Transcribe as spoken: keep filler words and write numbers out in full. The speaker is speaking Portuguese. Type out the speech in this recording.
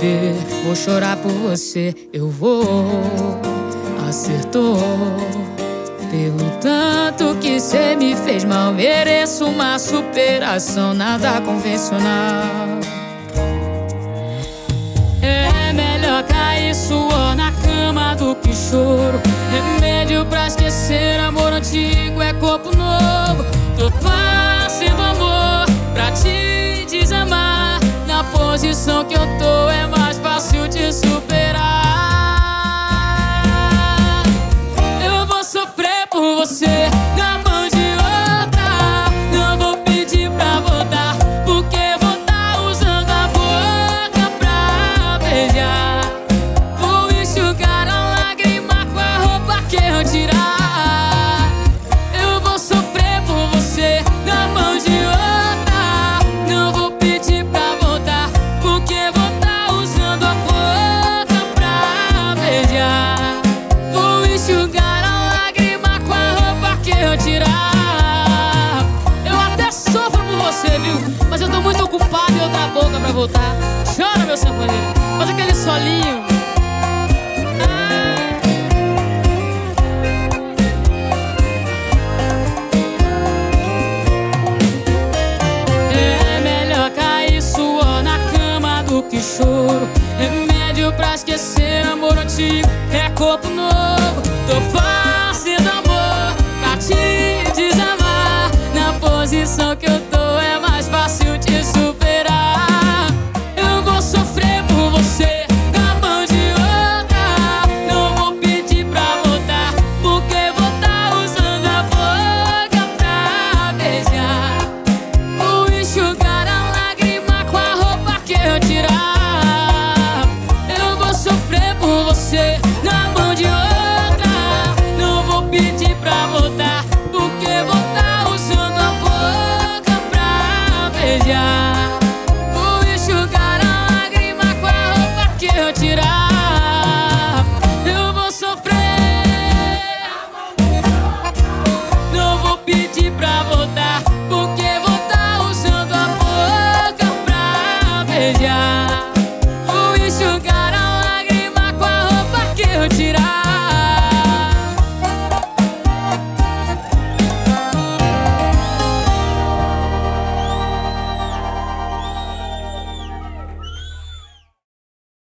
viver, vou chorar por você. Eu vou, acertou. Pelo tanto que cê me fez mal, mereço uma superação, nada convencional. É melhor cair suor na cama do que choro. Remédio pra esquecer, amor antigo é corpo novo. Tô fazendo amor pra te desamar. Na posição que eu tô é mais fácil te superar. Eu vou sofrer por você na mão de outra. Não vou pedir pra voltar, porque vou tá usando a boca pra beijar. Vou enxugar a lágrima com a roupa que eu tirar. Eu vou sofrer por você na mão de outra. Não vou pedir pra voltar, porque vou tá usando a boca pra beijar. Vou enxugar a lágrima com a roupa que eu tirar. Eu até sofro por você, viu? Mas eu tô muito ocupado em outra boca pra voltar. Chora, meu sanfoneiro, faz aquele solinho. É melhor cair suor na cama do que choro. Remédio pra esquecer, amor antigo é corpo novo. Tô fazendo amor pra te desamar. Na posição que eu tô